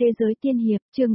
Thế giới tiên hiệp, chương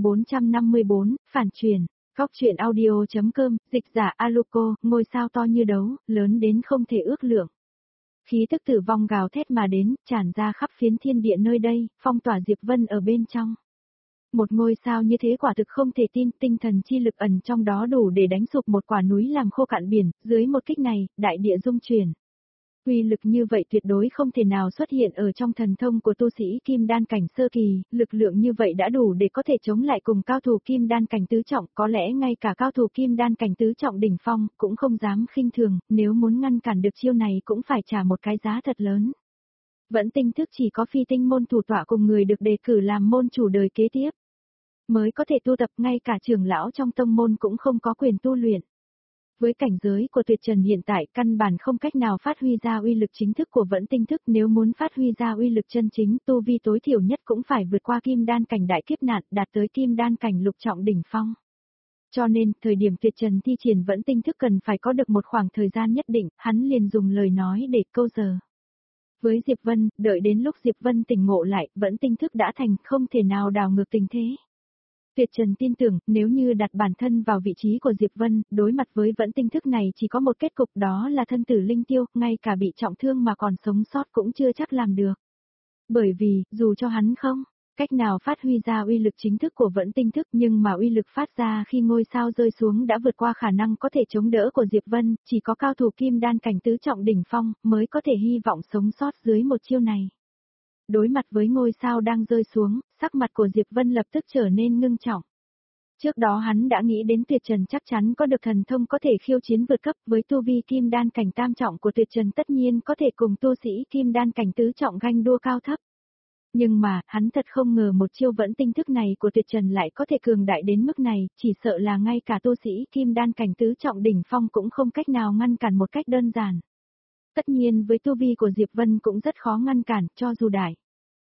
454, phản truyền. Góc truyện audio.com, dịch giả Aluko, ngôi sao to như đấu, lớn đến không thể ước lượng. Khí tức tử vong gào thét mà đến, tràn ra khắp phiến thiên địa nơi đây, phong tỏa Diệp Vân ở bên trong. Một ngôi sao như thế quả thực không thể tin, tinh thần chi lực ẩn trong đó đủ để đánh sụp một quả núi làm khô cạn biển, dưới một kích này, đại địa rung chuyển. Uy lực như vậy tuyệt đối không thể nào xuất hiện ở trong thần thông của tu sĩ kim đan cảnh sơ kỳ, lực lượng như vậy đã đủ để có thể chống lại cùng cao thủ kim đan cảnh tứ trọng, có lẽ ngay cả cao thủ kim đan cảnh tứ trọng đỉnh phong cũng không dám khinh thường, nếu muốn ngăn cản được chiêu này cũng phải trả một cái giá thật lớn. Vẫn tinh thức chỉ có phi tinh môn thủ tọa cùng người được đề cử làm môn chủ đời kế tiếp, mới có thể tu tập, ngay cả trưởng lão trong tông môn cũng không có quyền tu luyện. Với cảnh giới của Tuyệt Trần hiện tại căn bản không cách nào phát huy ra uy lực chính thức của vẫn tinh thức, nếu muốn phát huy ra uy lực chân chính tu vi tối thiểu nhất cũng phải vượt qua kim đan cảnh đại kiếp nạn, đạt tới kim đan cảnh lục trọng đỉnh phong. Cho nên, thời điểm Tuyệt Trần thi triển vẫn tinh thức cần phải có được một khoảng thời gian nhất định, hắn liền dùng lời nói để câu giờ. Với Diệp Vân, đợi đến lúc Diệp Vân tỉnh ngộ lại, vẫn tinh thức đã thành, không thể nào đảo ngược tình thế. Tuyệt Trần tin tưởng, nếu như đặt bản thân vào vị trí của Diệp Vân, đối mặt với vẫn tinh thức này chỉ có một kết cục, đó là thân tử linh tiêu, ngay cả bị trọng thương mà còn sống sót cũng chưa chắc làm được. Bởi vì, dù cho hắn không cách nào phát huy ra uy lực chính thức của vẫn tinh thức, nhưng mà uy lực phát ra khi ngôi sao rơi xuống đã vượt qua khả năng có thể chống đỡ của Diệp Vân, chỉ có cao thủ kim đan cảnh tứ trọng đỉnh phong mới có thể hy vọng sống sót dưới một chiêu này. Đối mặt với ngôi sao đang rơi xuống, sắc mặt của Diệp Vân lập tức trở nên ngưng trọng. Trước đó hắn đã nghĩ đến Tuyệt Trần chắc chắn có được thần thông có thể khiêu chiến vượt cấp, với tu vi kim đan cảnh tam trọng của Tuyệt Trần tất nhiên có thể cùng tu sĩ kim đan cảnh tứ trọng ganh đua cao thấp. Nhưng mà, hắn thật không ngờ một chiêu vẫn tinh thức này của Tuyệt Trần lại có thể cường đại đến mức này, chỉ sợ là ngay cả tu sĩ kim đan cảnh tứ trọng đỉnh phong cũng không cách nào ngăn cản một cách đơn giản. Tất nhiên với tu vi của Diệp Vân cũng rất khó ngăn cản, cho dù đại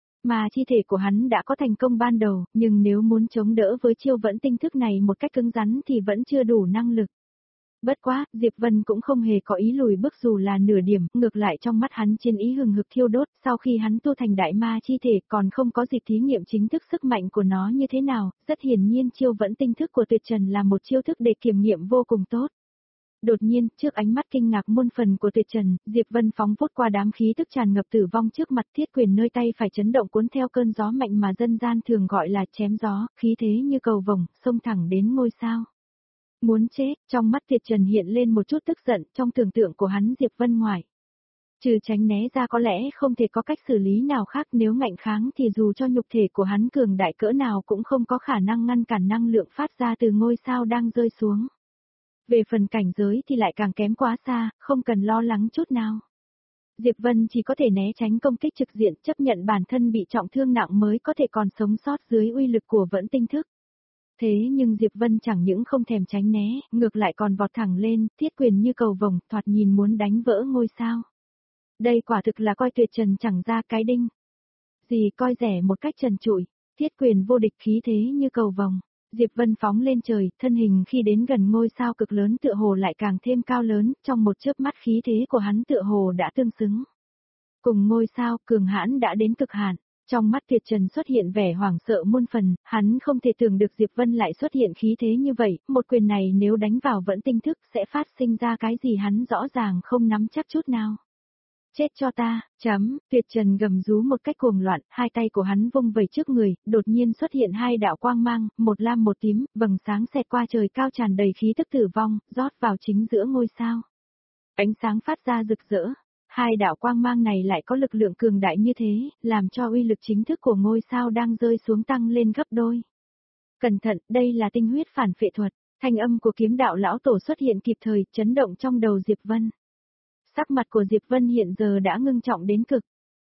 mà chi thể của hắn đã có thành công ban đầu, nhưng nếu muốn chống đỡ với chiêu vẫn tinh thức này một cách cứng rắn thì vẫn chưa đủ năng lực. Bất quá, Diệp Vân cũng không hề có ý lùi bước dù là nửa điểm, ngược lại trong mắt hắn chiến ý hừng hực thiêu đốt, sau khi hắn tu thành đại ma chi thể còn không có dịp thí nghiệm chính thức sức mạnh của nó như thế nào, rất hiển nhiên chiêu vẫn tinh thức của Tuyệt Trần là một chiêu thức để kiểm nghiệm vô cùng tốt. Đột nhiên, trước ánh mắt kinh ngạc muôn phần của Tuyệt Trần, Diệp Vân phóng vút qua đám khí tức tràn ngập tử vong trước mặt, thiết quyền nơi tay phải chấn động cuốn theo cơn gió mạnh mà dân gian thường gọi là chém gió, khí thế như cầu vồng, xông thẳng đến ngôi sao. Muốn chết, trong mắt Tuyệt Trần hiện lên một chút tức giận, trong tưởng tượng của hắn Diệp Vân ngoài trừ tránh né ra có lẽ không thể có cách xử lý nào khác, nếu ngạnh kháng thì dù cho nhục thể của hắn cường đại cỡ nào cũng không có khả năng ngăn cản năng lượng phát ra từ ngôi sao đang rơi xuống. Về phần cảnh giới thì lại càng kém quá xa, không cần lo lắng chút nào. Diệp Vân chỉ có thể né tránh công kích trực diện, chấp nhận bản thân bị trọng thương nặng mới có thể còn sống sót dưới uy lực của vẫn tinh thức. Thế nhưng Diệp Vân chẳng những không thèm tránh né, ngược lại còn vọt thẳng lên, thiết quyền như cầu vồng, thoạt nhìn muốn đánh vỡ ngôi sao. Đây quả thực là coi Tuyệt Trần chẳng ra cái đinh gì, coi rẻ một cách trần trụi, thiết quyền vô địch, khí thế như cầu vồng. Diệp Vân phóng lên trời, thân hình khi đến gần ngôi sao cực lớn tựa hồ lại càng thêm cao lớn, trong một chớp mắt khí thế của hắn tựa hồ đã tương xứng. Cùng ngôi sao, cường hãn đã đến cực hạn. Trong mắt Tuyệt Trần xuất hiện vẻ hoảng sợ muôn phần, hắn không thể tưởng được Diệp Vân lại xuất hiện khí thế như vậy, một quyền này nếu đánh vào vẫn tinh thức sẽ phát sinh ra cái gì hắn rõ ràng không nắm chắc chút nào. Chết cho ta, Tuyệt Trần gầm rú một cách cuồng loạn, hai tay của hắn vung vẩy trước người, đột nhiên xuất hiện hai đạo quang mang, một lam một tím, vầng sáng xẹt qua trời cao tràn đầy khí tức tử vong, rót vào chính giữa ngôi sao. Ánh sáng phát ra rực rỡ, hai đạo quang mang này lại có lực lượng cường đại như thế, làm cho uy lực chính thức của ngôi sao đang rơi xuống tăng lên gấp đôi. Cẩn thận, đây là tinh huyết phản phệ thuật, thanh âm của kiếm đạo lão tổ xuất hiện kịp thời, chấn động trong đầu Diệp Vân. Sắc mặt của Diệp Vân hiện giờ đã ngưng trọng đến cực.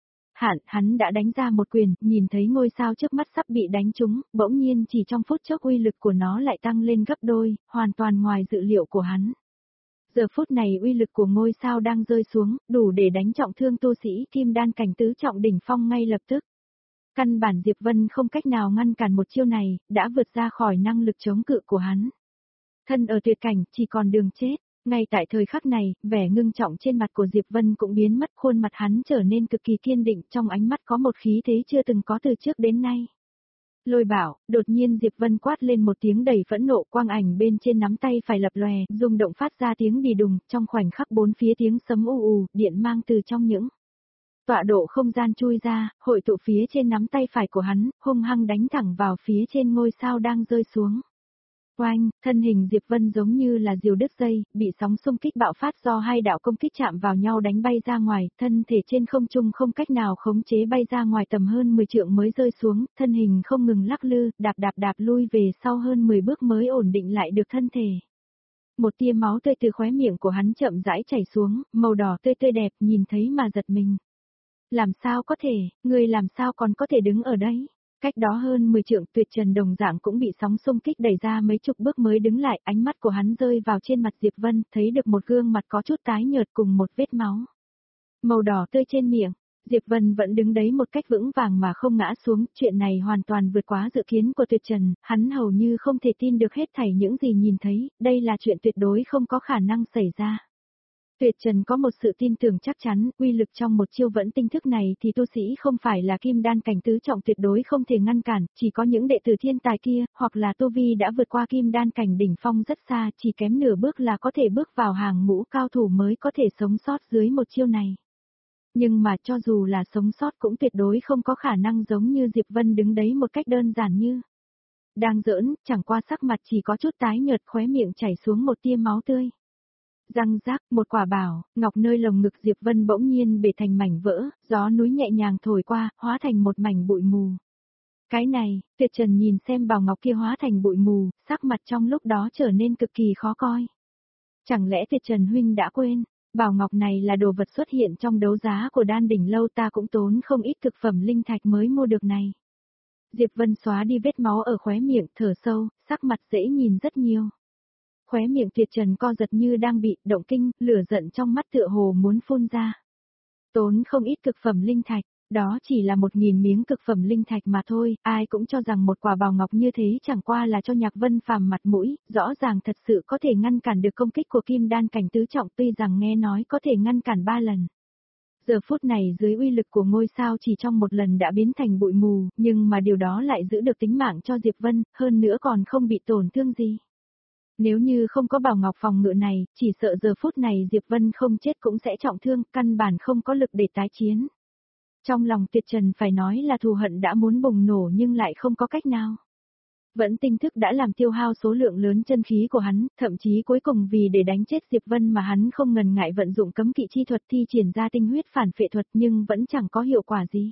Hắn đã đánh ra một quyền, nhìn thấy ngôi sao trước mắt sắp bị đánh trúng, bỗng nhiên chỉ trong phút chốc uy lực của nó lại tăng lên gấp đôi, hoàn toàn ngoài dự liệu của hắn. Giờ phút này uy lực của ngôi sao đang rơi xuống, đủ để đánh trọng thương tu sĩ kim đan cảnh tứ trọng đỉnh phong ngay lập tức. Căn bản Diệp Vân không cách nào ngăn cản một chiêu này, đã vượt ra khỏi năng lực chống cự của hắn. Thân ở tuyệt cảnh, chỉ còn đường chết. Ngay tại thời khắc này, vẻ ngưng trọng trên mặt của Diệp Vân cũng biến mất, khuôn mặt hắn trở nên cực kỳ kiên định, trong ánh mắt có một khí thế chưa từng có từ trước đến nay. Lôi bảo, đột nhiên Diệp Vân quát lên một tiếng đầy phẫn nộ, quang ảnh bên trên nắm tay phải lập lòe, rung động phát ra tiếng đì đùng, trong khoảnh khắc bốn phía tiếng sấm ù ù, điện mang từ trong những tọa độ không gian chui ra, hội tụ phía trên nắm tay phải của hắn, hung hăng đánh thẳng vào phía trên ngôi sao đang rơi xuống. Oanh, thân hình Diệp Vân giống như là diều đứt dây, bị sóng xung kích bạo phát do hai đạo công kích chạm vào nhau đánh bay ra ngoài, thân thể trên không trung không cách nào khống chế bay ra ngoài tầm hơn 10 trượng mới rơi xuống, thân hình không ngừng lắc lư, đạp lui về sau hơn 10 bước mới ổn định lại được thân thể. Một tia máu tươi từ khóe miệng của hắn chậm rãi chảy xuống, màu đỏ tươi đẹp, nhìn thấy mà giật mình. Làm sao có thể, người làm sao còn có thể đứng ở đấy? Cách đó hơn 10 trượng Tuyệt Trần đồng dạng cũng bị sóng xung kích đẩy ra mấy chục bước mới đứng lại, ánh mắt của hắn rơi vào trên mặt Diệp Vân, thấy được một gương mặt có chút tái nhợt cùng một vết máu màu đỏ tươi trên miệng. Diệp Vân vẫn đứng đấy một cách vững vàng mà không ngã xuống, chuyện này hoàn toàn vượt quá dự kiến của Tuyệt Trần, hắn hầu như không thể tin được hết thảy những gì nhìn thấy, đây là chuyện tuyệt đối không có khả năng xảy ra. Tuyệt Trần có một sự tin tưởng chắc chắn, uy lực trong một chiêu vẫn tinh thức này thì tu sĩ không phải là kim đan cảnh tứ trọng tuyệt đối không thể ngăn cản, chỉ có những đệ tử thiên tài kia, hoặc là tu vi đã vượt qua kim đan cảnh đỉnh phong rất xa, chỉ kém nửa bước là có thể bước vào hàng ngũ cao thủ mới có thể sống sót dưới một chiêu này. Nhưng mà cho dù là sống sót cũng tuyệt đối không có khả năng giống như Diệp Vân đứng đấy một cách đơn giản như đang giỡn, chẳng qua sắc mặt chỉ có chút tái nhợt, khóe miệng chảy xuống một tia máu tươi. Răng rác, một quả bảo, ngọc nơi lồng ngực Diệp Vân bỗng nhiên bể thành mảnh vỡ, gió núi nhẹ nhàng thổi qua, hóa thành một mảnh bụi mù. Cái này, Tuyệt Trần nhìn xem bảo ngọc kia hóa thành bụi mù, sắc mặt trong lúc đó trở nên cực kỳ khó coi. Chẳng lẽ Tuyệt Trần huynh đã quên, bảo ngọc này là đồ vật xuất hiện trong đấu giá của Đan Đỉnh lâu, ta cũng tốn không ít thực phẩm linh thạch mới mua được này. Diệp Vân xóa đi vết máu ở khóe miệng, thở sâu, sắc mặt dễ nhìn rất nhiều. Khóe miệng Tuyệt Trần co giật như đang bị động kinh, lửa giận trong mắt tựa hồ muốn phun ra. Tốn không ít cực phẩm linh thạch, đó chỉ là 1000 miếng cực phẩm linh thạch mà thôi, ai cũng cho rằng một quả bảo ngọc như thế chẳng qua là cho Nhạc Vân Phàm mặt mũi, rõ ràng thật sự có thể ngăn cản được công kích của kim đan cảnh tứ trọng, tuy rằng nghe nói có thể ngăn cản 3 lần. Giờ phút này dưới uy lực của ngôi sao chỉ trong một lần đã biến thành bụi mù, nhưng mà điều đó lại giữ được tính mạng cho Diệp Vân, hơn nữa còn không bị tổn thương gì. Nếu như không có bảo ngọc phòng ngự này, chỉ sợ giờ phút này Diệp Vân không chết cũng sẽ trọng thương, căn bản không có lực để tái chiến. Trong lòng Tuyệt Trần phải nói là thù hận đã muốn bùng nổ nhưng lại không có cách nào. Vẫn tinh thức đã làm tiêu hao số lượng lớn chân khí của hắn, thậm chí cuối cùng vì để đánh chết Diệp Vân mà hắn không ngần ngại vận dụng cấm kỵ chi thuật thi triển ra tinh huyết phản phệ thuật nhưng vẫn chẳng có hiệu quả gì.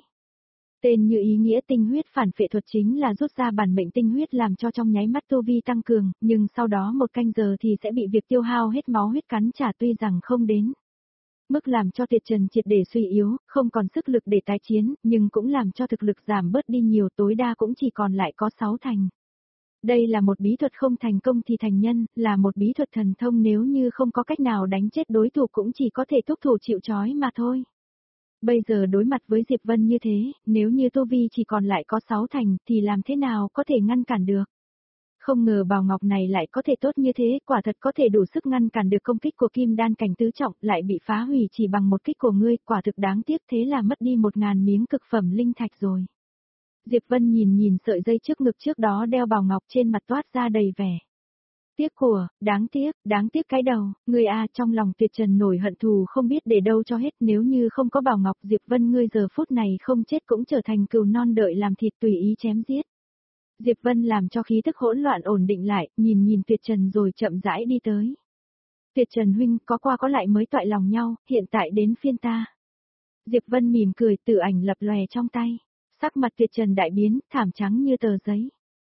Tên như ý nghĩa tinh huyết phản phệ thuật chính là rút ra bản mệnh tinh huyết làm cho trong nháy mắt tu vi tăng cường, nhưng sau đó 1 canh giờ thì sẽ bị việc tiêu hao hết máu huyết cắn trả, tuy rằng không đến mức làm cho Tuyệt Trần triệt để suy yếu, không còn sức lực để tái chiến, nhưng cũng làm cho thực lực giảm bớt đi nhiều, tối đa cũng chỉ còn lại có 6 thành. Đây là một bí thuật không thành công thì thành nhân, là một bí thuật thần thông, nếu như không có cách nào đánh chết đối thủ cũng chỉ có thể thúc thủ chịu trói mà thôi. Bây giờ đối mặt với Diệp Vân như thế, nếu như tu vi chỉ còn lại có 6 thành thì làm thế nào có thể ngăn cản được. Không ngờ bảo ngọc này lại có thể tốt như thế, quả thật có thể đủ sức ngăn cản được công kích của kim đan cảnh tứ trọng, lại bị phá hủy chỉ bằng một kích của ngươi, quả thực đáng tiếc, thế là mất đi 1000 miếng cực phẩm linh thạch rồi. Diệp Vân nhìn sợi dây trước ngực trước đó đeo bảo ngọc, trên mặt toát ra đầy vẻ tiếc của, đáng tiếc cái đầu, ngươi a, trong lòng Tuyệt Trần nổi hận thù không biết để đâu cho hết, nếu như không có bảo ngọc Diệp Vân ngươi giờ phút này không chết cũng trở thành cừu non đợi làm thịt tùy ý chém giết. Diệp Vân làm cho khí tức hỗn loạn ổn định lại, nhìn Tuyệt Trần rồi chậm rãi đi tới. Tuyệt Trần huynh, có qua có lại mới toại lòng nhau, hiện tại đến phiên ta. Diệp Vân mỉm cười, tử ảnh lập lòe trong tay. Sắc mặt Tuyệt Trần đại biến, thảm trắng như tờ giấy.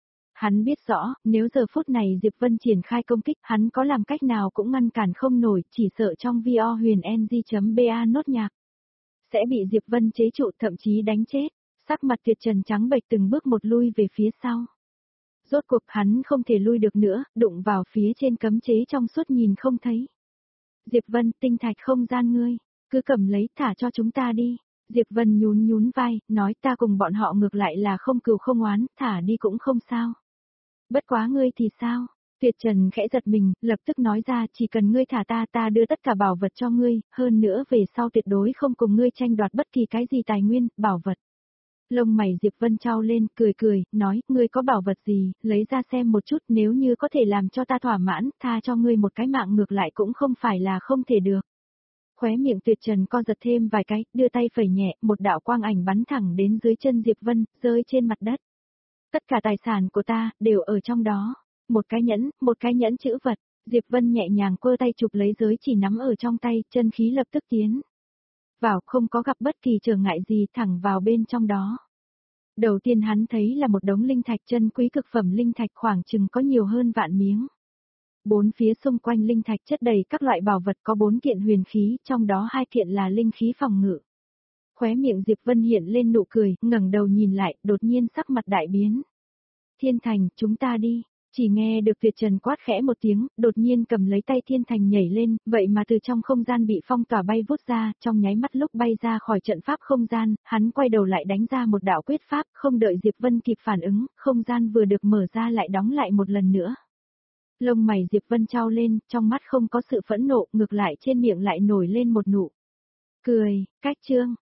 Hắn biết rõ, nếu giờ phút này Diệp Vân triển khai công kích, hắn có làm cách nào cũng ngăn cản không nổi, chỉ sợ trong vo huyền ng.ba nốt nhạc sẽ bị Diệp Vân chế trụ, thậm chí đánh chết. Sắc mặt Tuyệt Trần trắng bệch, từng bước một lui về phía sau. Rốt cuộc hắn không thể lui được nữa, đụng vào phía trên cấm chế trong suốt nhìn không thấy. Diệp Vân, tinh thạch không gian ngươi, cứ cầm lấy, thả cho chúng ta đi. Diệp Vân nhún vai, nói ta cùng bọn họ ngược lại là không cừu không oán, thả đi cũng không sao. Bất quá ngươi thì sao? Tuyệt Trần khẽ giật mình, lập tức nói ra, chỉ cần ngươi thả ta đưa tất cả bảo vật cho ngươi, hơn nữa về sau tuyệt đối không cùng ngươi tranh đoạt bất kỳ cái gì tài nguyên, bảo vật. Lông mày Diệp Vân chau lên, cười cười, nói, ngươi có bảo vật gì, lấy ra xem một chút, nếu như có thể làm cho ta thỏa mãn, tha cho ngươi một cái mạng ngược lại cũng không phải là không thể được. Khóe miệng Tuyệt Trần co giật thêm vài cái, đưa tay phẩy nhẹ, một đạo quang ảnh bắn thẳng đến dưới chân Diệp Vân, rơi trên mặt đất. Tất cả tài sản của ta, đều ở trong đó. Một cái nhẫn chữ vật, Diệp Vân nhẹ nhàng quơ tay chụp lấy giới chỉ nắm ở trong tay, chân khí lập tức tiến vào, không có gặp bất kỳ trở ngại gì, thẳng vào bên trong đó. Đầu tiên hắn thấy là một đống linh thạch, chân quý cực phẩm linh thạch, khoảng chừng có nhiều hơn vạn miếng. Bốn phía xung quanh linh thạch chất đầy các loại bảo vật, có 4 kiện huyền khí, trong đó 2 kiện là linh khí phòng ngự. Khóe miệng Diệp Vân hiện lên nụ cười, ngẩng đầu nhìn lại, đột nhiên sắc mặt đại biến. Thiên Thành, chúng ta đi. Chỉ nghe được Tuyệt Trần quát khẽ một tiếng, đột nhiên cầm lấy tay Thiên Thành nhảy lên, vậy mà từ trong không gian bị phong tỏa bay vút ra, trong nháy mắt lúc bay ra khỏi trận pháp không gian, hắn quay đầu lại đánh ra một đạo quyết pháp, không đợi Diệp Vân kịp phản ứng, không gian vừa được mở ra lại đóng lại một lần nữa. Lông mày Diệp Vân chau lên, trong mắt không có sự phẫn nộ, ngược lại trên miệng lại nổi lên một nụ cười. Cách chương